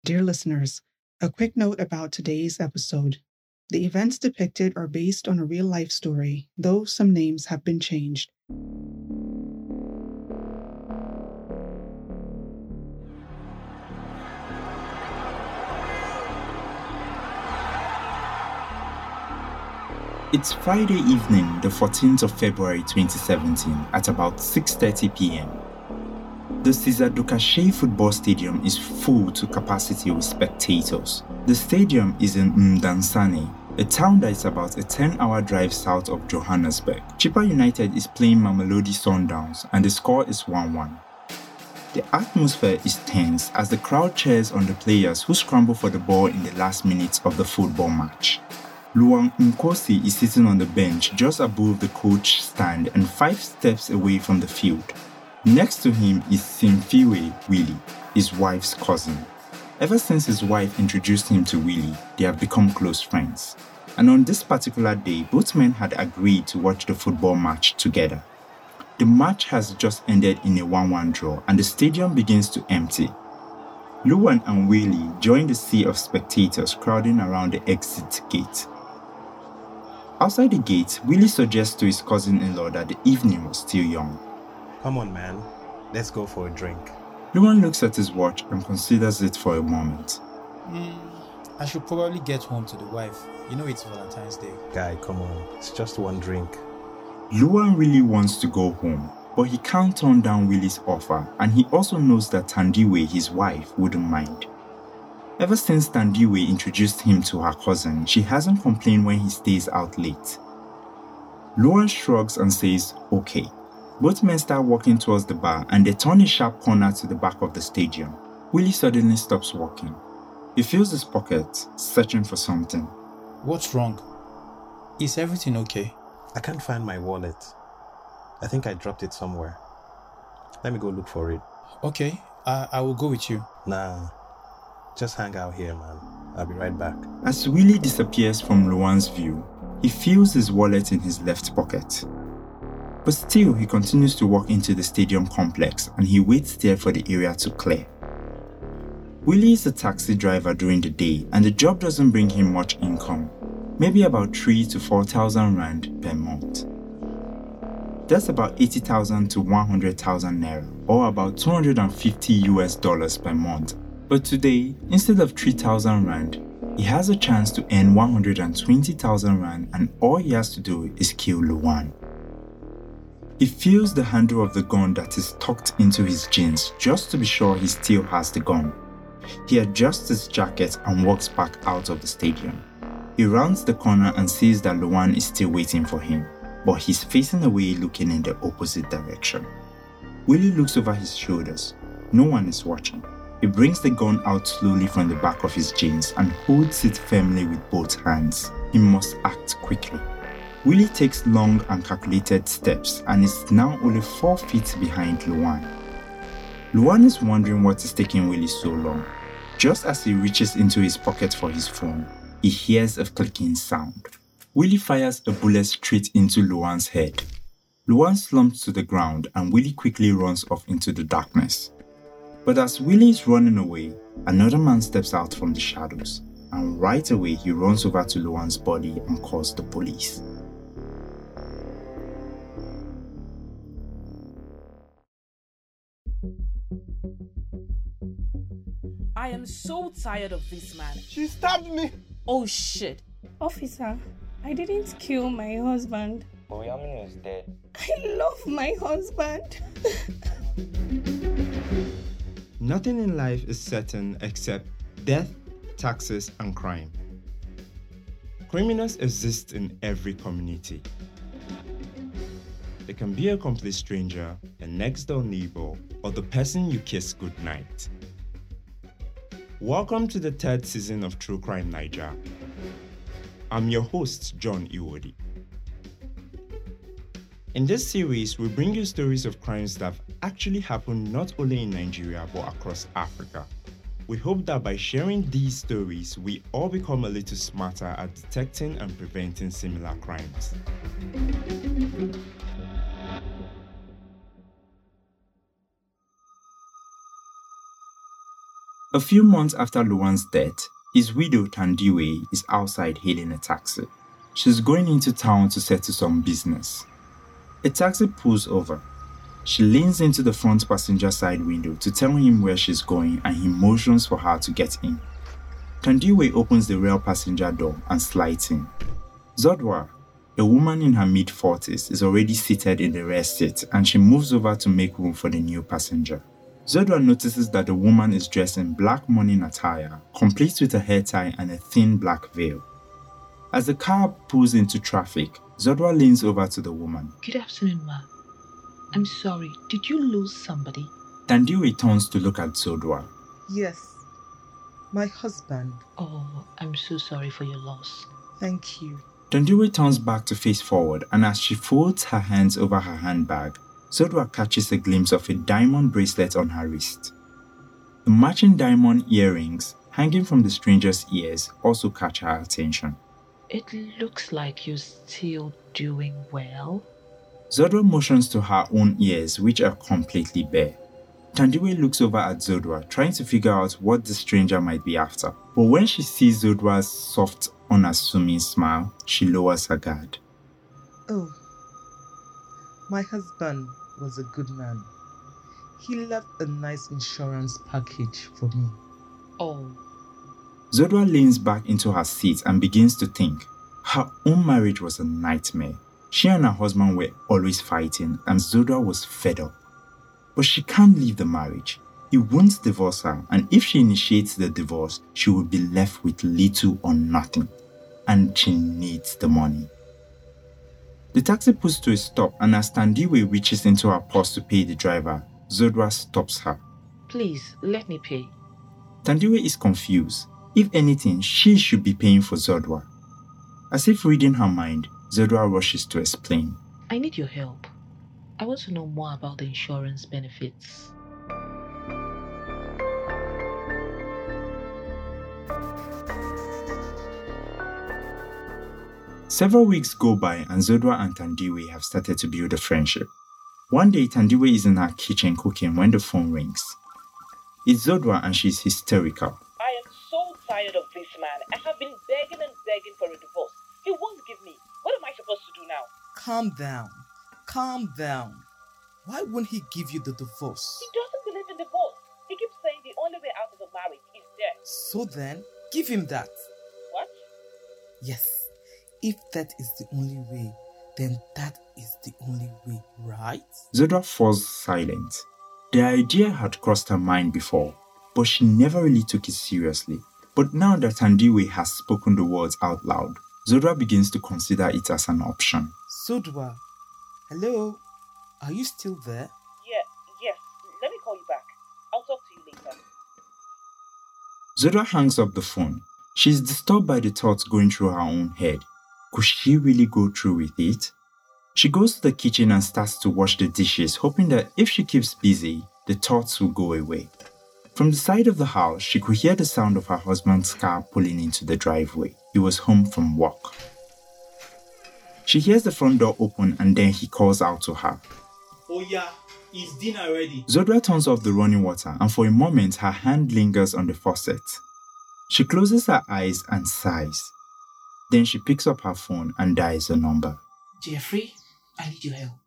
Dear listeners, a quick note about today's episode. The events depicted are based on a real life story, though some names have been changed. It's Friday evening, the 14th of February 2017 at about 6:30 p.m. The Cesar Ducache Football Stadium is full to capacity with spectators. The stadium is in Mdansane, a town that is about a 10-hour drive south of Johannesburg. Chippa United is playing Mamelodi Sundowns and the score is 1-1. The atmosphere is tense as the crowd cheers on the players who scramble for the ball in the last minutes of the football match. Luang Nkosi is sitting on the bench just above the coach stand and 5 steps away from the field. Next to him is Simfiwe Willie, his wife's cousin. Ever since his wife introduced him to Willie, they have become close friends. And on this particular day, both men had agreed to watch the football match together. The match has just ended in a 1-1 draw and the stadium begins to empty. Luan and Willie join the sea of spectators crowding around the exit gate. Outside the gate, Willie suggests to his cousin-in-law that the evening was still young. Come on, man. Let's go for a drink. Luan looks at his watch and considers it for a moment. I should probably get home to the wife. You know it's Valentine's Day. Guy, come on. It's just one drink. Luan really wants to go home, but he can't turn down Willie's offer, and he also knows that Tandiwe, his wife, wouldn't mind. Ever since Tandiwe introduced him to her cousin, she hasn't complained when he stays out late. Luan shrugs and says, okay. Both men start walking towards the bar and they turn a sharp corner to the back of the stadium. Willie suddenly stops walking. He feels his pocket, searching for something. What's wrong? Is everything okay? I can't find my wallet. I think I dropped it somewhere. Let me go look for it. Okay, I will go with you. Nah, just hang out here, man. I'll be right back. As Willie disappears from Luan's view, he feels his wallet in his left pocket. But still, he continues to walk into the stadium complex and he waits there for the area to clear. Willie is a taxi driver during the day and the job doesn't bring him much income, maybe about 3 to 4,000 rand per month. That's about 80,000 to 100,000 naira, or about $250 per month. But today, instead of 3,000 rand, he has a chance to earn 120,000 rand and all he has to do is kill Luan. He feels the handle of the gun that is tucked into his jeans just to be sure he still has the gun. He adjusts his jacket and walks back out of the stadium. He rounds the corner and sees that Luan is still waiting for him, but he's facing away looking in the opposite direction. Willie looks over his shoulders. No one is watching. He brings the gun out slowly from the back of his jeans and holds it firmly with both hands. He must act quickly. Willie takes long and calculated steps and is now only 4 feet behind Luan. Luan is wondering what is taking Willie so long. Just as he reaches into his pocket for his phone, he hears a clicking sound. Willie fires a bullet straight into Luan's head. Luan slumps to the ground and Willie quickly runs off into the darkness. But as Willie is running away, another man steps out from the shadows, and right away he runs over to Luan's body and calls the police. I am so tired of this man. She stabbed me. Oh shit. Officer, I didn't kill my husband. Oyamini is dead. I love my husband. Nothing in life is certain except death, taxes, and crime. Criminals exist in every community. They can be a complete stranger, a next-door neighbor, or the person you kiss goodnight. Welcome to the 3rd season of True Crime Niger. I'm your host, John Iwodi. In this series, we bring you stories of crimes that have actually happened not only in Nigeria but across Africa. We hope that by sharing these stories, we all become a little smarter at detecting and preventing similar crimes. A few months after Luwan's death, his widow Tandiwe is outside hailing a taxi. She's going into town to settle some business. A taxi pulls over. She leans into the front passenger side window to tell him where she's going and he motions for her to get in. Tandiwe opens the rear passenger door and slides in. Zodwa, a woman in her mid-40s, is already seated in the rear seat and she moves over to make room for the new passenger. Zodwa notices that the woman is dressed in black morning attire, complete with a hair tie and a thin black veil. As the car pulls into traffic, Zodwa leans over to the woman. Good afternoon, ma. I'm sorry, did you lose somebody? Tandiwe turns to look at Zodwa. Yes, my husband. Oh, I'm so sorry for your loss. Thank you. Tandiwe turns back to face forward, and as she folds her hands over her handbag, Zodwa catches a glimpse of a diamond bracelet on her wrist. The matching diamond earrings hanging from the stranger's ears also catch her attention. It looks like you're still doing well. Zodwa motions to her own ears, which are completely bare. Tandiwe looks over at Zodwa, trying to figure out what the stranger might be after. But when she sees Zodwa's soft, unassuming smile, she lowers her guard. Oh, my husband was a good man. He left a nice insurance package for me. Oh. Zodwa leans back into her seat and begins to think. Her own marriage was a nightmare. She and her husband were always fighting and Zodwa was fed up. But she can't leave the marriage. He won't divorce her, and if she initiates the divorce, she will be left with little or nothing. And she needs the money. The taxi pulls to a stop, and as Tandiwe reaches into her purse to pay the driver, Zodwa stops her. Please, let me pay. Tandiwe is confused. If anything, she should be paying for Zodwa. As if reading her mind, Zodwa rushes to explain. I need your help. I want to know more about the insurance benefits. Several weeks go by and Zodwa and Tandiwe have started to build a friendship. One day, Tandiwe is in her kitchen cooking when the phone rings. It's Zodwa and she's hysterical. I am so tired of this man. I have been begging and begging for a divorce. He won't give me. What am I supposed to do now? Calm down. Calm down. Why won't he give you the divorce? He doesn't believe in divorce. He keeps saying the only way out of the marriage is death. So then, give him that. What? Yes. If that is the only way, then that is the only way, right? Zodwa falls silent. The idea had crossed her mind before, but she never really took it seriously. But now that Tandiwe has spoken the words out loud, Zodwa begins to consider it as an option. Zodwa, hello? Are you still there? Yes. Let me call you back. I'll talk to you later. Zodwa hangs up the phone. She's disturbed by the thoughts going through her own head. Could she really go through with it? She goes to the kitchen and starts to wash the dishes, hoping that if she keeps busy, the thoughts will go away. From the side of the house, she could hear the sound of her husband's car pulling into the driveway. He was home from work. She hears the front door open and then he calls out to her. Oh yeah, is dinner ready? Zodwa turns off the running water and for a moment her hand lingers on the faucet. She closes her eyes and sighs. Then she picks up her phone and dials a number. Jeffrey, I need your help.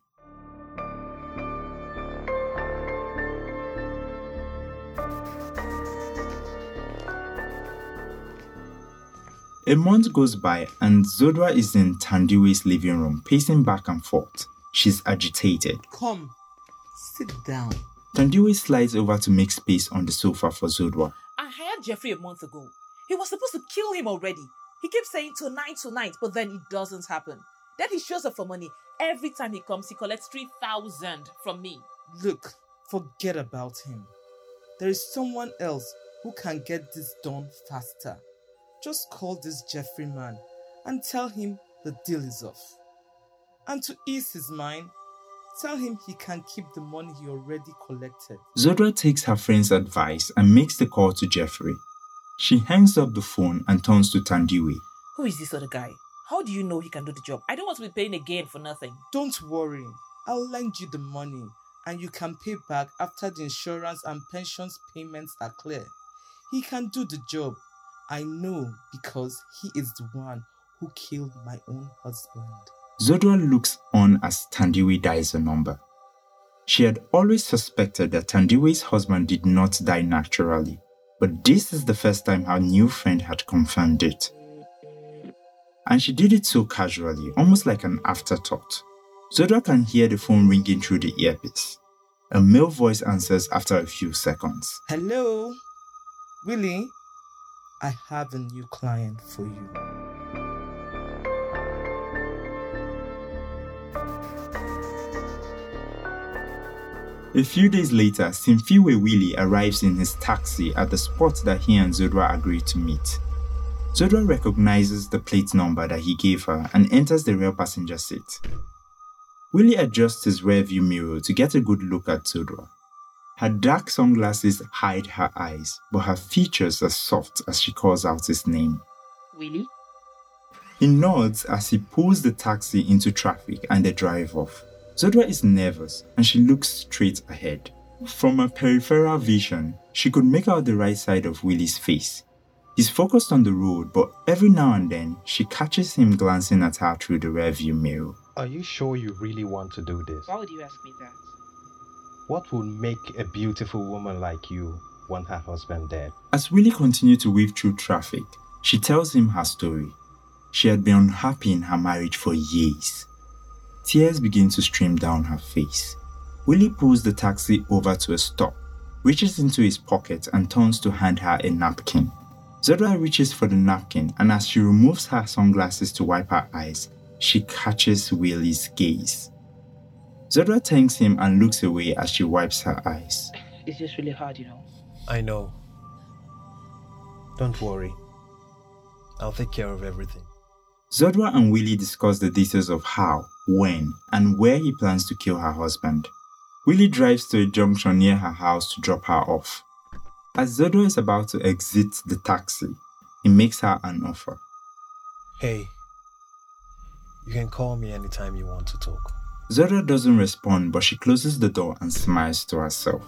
A month goes by and Zodwa is in Tandiwe's living room, pacing back and forth. She's agitated. Come, sit down. Tandiwe slides over to make space on the sofa for Zodwa. I hired Jeffrey a month ago. He was supposed to kill him already. He keeps saying tonight, but then it doesn't happen. Then he shows up for money. Every time he comes, he collects 3,000 from me. Look, forget about him. There is someone else who can get this done faster. Just call this Jeffrey man and tell him the deal is off. And to ease his mind, tell him he can keep the money he already collected. Zodwa takes her friend's advice and makes the call to Jeffrey. She hangs up the phone and turns to Tandiwe. Who is this other guy? How do you know he can do the job? I don't want to be paying again for nothing. Don't worry. I'll lend you the money and you can pay back after the insurance and pensions payments are clear. He can do the job. I know because he is the one who killed my own husband. Zodwa looks on as Tandiwe dials a number. She had always suspected that Tandiwe's husband did not die naturally, but this is the first time her new friend had confirmed it. And she did it so casually, almost like an afterthought. Zodwa can hear the phone ringing through the earpiece. A male voice answers after a few seconds. Hello? Willie? I have a new client for you. A few days later, Simfiwe Willie arrives in his taxi at the spot that he and Zodwa agreed to meet. Zodwa recognizes the plate number that he gave her and enters the rear passenger seat. Willie adjusts his rearview mirror to get a good look at Zodwa. Her dark sunglasses hide her eyes, but her features are soft as she calls out his name. Willie? He nods as he pulls the taxi into traffic and they drive off. Zodwa is nervous and she looks straight ahead. From her peripheral vision, she could make out the right side of Willie's face. He's focused on the road, but every now and then, she catches him glancing at her through the rearview mirror. Are you sure you really want to do this? Why would you ask me that? What would make a beautiful woman like you want her husband dead? As Willie continued to weave through traffic, she tells him her story. She had been unhappy in her marriage for years. Tears begin to stream down her face. Willie pulls the taxi over to a stop, reaches into his pocket and turns to hand her a napkin. Zodwa reaches for the napkin, and as she removes her sunglasses to wipe her eyes, she catches Willie's gaze. Zodwa thanks him and looks away as she wipes her eyes. It's just really hard, you know. I know. Don't worry. I'll take care of everything. Zodwa and Willie discuss the details of how, when, and where he plans to kill her husband. Willie drives to a junction near her house to drop her off. As Zodwa is about to exit the taxi, he makes her an offer. Hey, you can call me anytime you want to talk. Zodwa doesn't respond, but she closes the door and smiles to herself.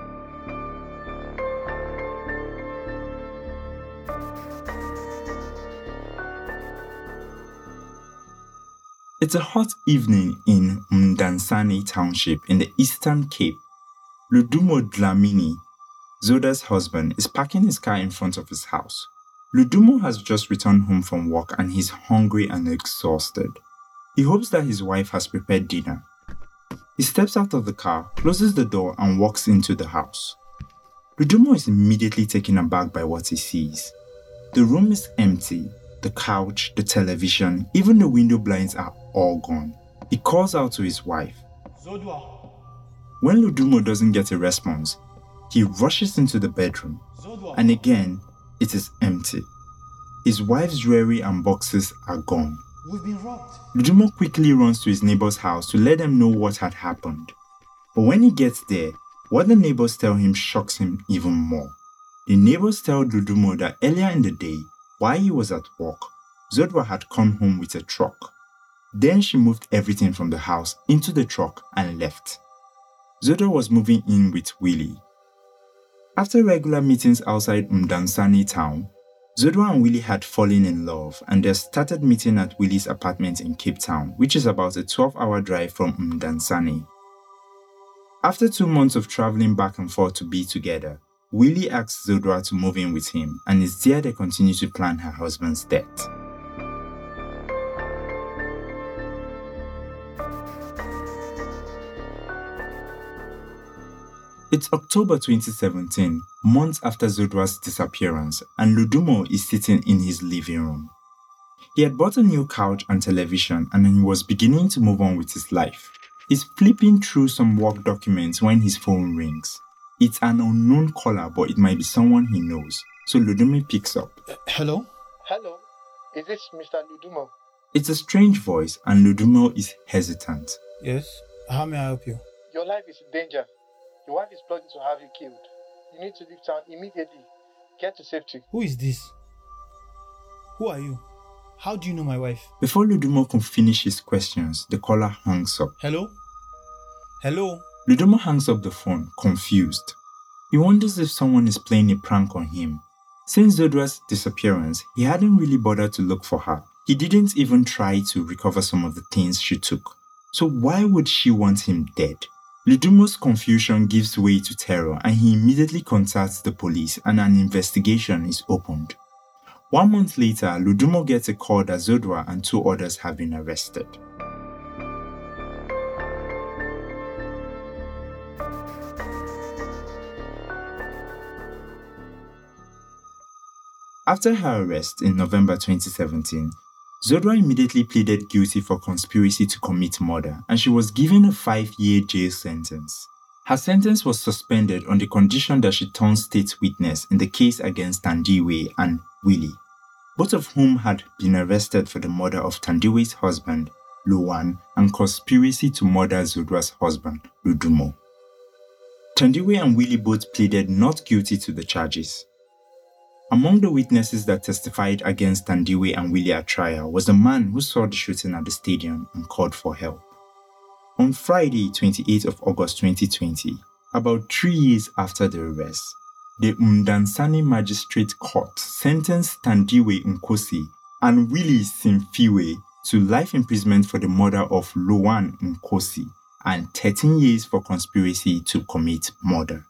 It's a hot evening in Mdansani Township in the Eastern Cape. Ludumo Dlamini, Zodwa's husband, is parking his car in front of his house. Ludumo has just returned home from work and he's hungry and exhausted. He hopes that his wife has prepared dinner. He steps out of the car, closes the door and walks into the house. Ludumo is immediately taken aback by what he sees. The room is empty. The couch, the television, even the window blinds are all gone. He calls out to his wife. Zodwa. When Ludumo doesn't get a response, he rushes into the bedroom. Zodwa. And again, it is empty. His wife's jewelry and boxes are gone. We've been robbed. Ludumo quickly runs to his neighbor's house to let them know what had happened. But when he gets there, what the neighbors tell him shocks him even more. The neighbors tell Ludumo that earlier in the day, while he was at work, Zodwa had come home with a truck. Then she moved everything from the house into the truck and left. Zodwa was moving in with Willie. After regular meetings outside Mdansani town, Zodwa and Willie had fallen in love and they started meeting at Willie's apartment in Cape Town, which is about a 12-hour drive from Mdansani. After 2 months of traveling back and forth to be together, Willie asks Zodwa to move in with him, and it's there they continue to plan her husband's death. It's October 2017, months after Zodwa's disappearance, and Ludumo is sitting in his living room. He had bought a new couch and television, and he was beginning to move on with his life. He's flipping through some work documents when his phone rings. It's an unknown caller, but it might be someone he knows. So Ludumo picks up. Hello? Hello? Is this Mr. Ludumo? It's a strange voice and Ludumo is hesitant. Yes? How may I help you? Your life is in danger. Your wife is plotting to have you killed. You need to leave town immediately. Get to safety. Who is this? Who are you? How do you know my wife? Before Ludumo can finish his questions, the caller hangs up. Hello? Hello? Ludumo hangs up the phone, confused. He wonders if someone is playing a prank on him, Since Zodwa's disappearance, he hadn't really bothered to look for her. He didn't even try to recover some of the things she took. So why would she want him dead? Ludumo's confusion gives way to terror and he immediately contacts the police and an investigation is opened. 1 month later, Ludumo gets a call that Zodwa and 2 others have been arrested. After her arrest in November 2017, Zodwa immediately pleaded guilty for conspiracy to commit murder and she was given a 5-year jail sentence. Her sentence was suspended on the condition that she turned state witness in the case against Tandiwe and Willie, both of whom had been arrested for the murder of Tandiwe's husband, Lowan, and conspiracy to murder Zodwa's husband, Ludumo. Tandiwe and Willie both pleaded not guilty to the charges. Among the witnesses that testified against Tandiwe and Willie at trial was the man who saw the shooting at the stadium and called for help. On Friday, 28th of August 2020, about 3 years after the arrest, the Mdansani Magistrate Court sentenced Tandiwe Nkosi and Willie Simfiwe to life imprisonment for the murder of Lowan Nkosi and 13 years for conspiracy to commit murder.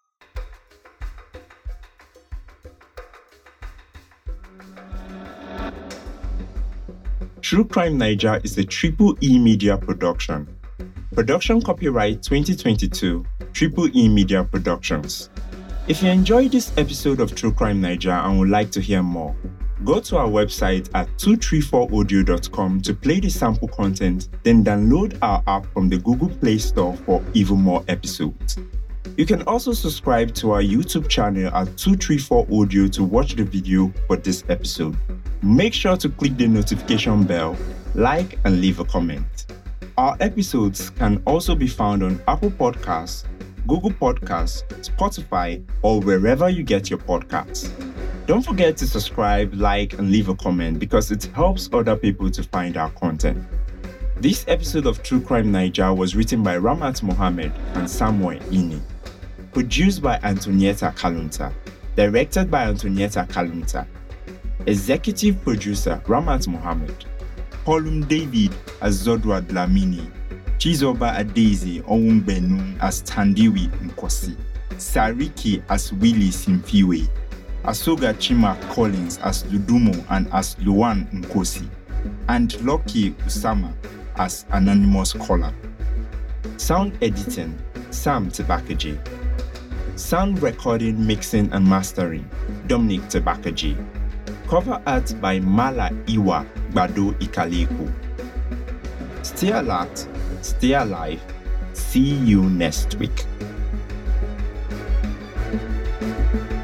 True Crime Naija is a Triple E Media production. Production copyright 2022, Triple E Media Productions. If you enjoyed this episode of True Crime Naija and would like to hear more, go to our website at 234audio.com to play the sample content, then download our app from the Google Play Store for even more episodes. You can also subscribe to our YouTube channel at 234audio to watch the video for this episode. Make sure to click the notification bell, like, and leave a comment. Our episodes can also be found on Apple Podcasts, Google Podcasts, Spotify, or wherever you get your podcasts. Don't forget to subscribe, like, and leave a comment because it helps other people to find our content. This episode of True Crime Naija was written by Ramat Mohammed and Samuel Ini. Produced by Antonietta Kalunta. Directed by Antonietta Kalunta. Executive Producer Ramat Mohammed. Colum David as Zodwa Dlamini. Chizoba Adeze Onwungbenu as Tandiwe Nkosi. Sariki as Willie Simfiwe. Asoga Chima Collins as Ludumo and as Lowan Nkosi. And Lucky Usama as Anonymous Caller. Sound editing, Sam Tebakaji. Sound recording, mixing and mastering, Dominic Tebakaji. Cover art by Mala Iwa Bado Ikaleko. Stay alert, stay alive. See you next week.